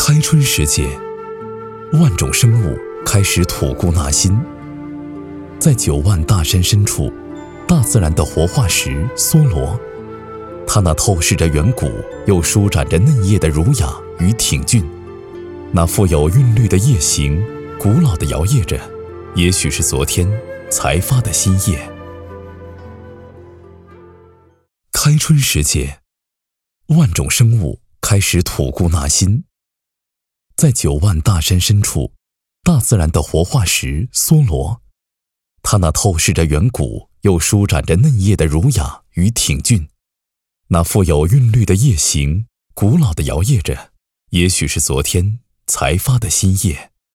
开春时节，万种生物开始吐故纳新。在9万大山深处，大自然的活化石梭罗，它那透视着远古又舒展着嫩叶的儒雅与挺俊，那富有韵律的叶形古老地摇曳着，也许是昨天才发的新叶。开春时节，万种生物开始吐故纳新。在9万大山深处，大自然的活化石梭罗，它那透视着远古又舒展着嫩叶的儒雅与挺俊，那富有韵律的叶形古老地摇曳着，也许是昨天才发的新叶。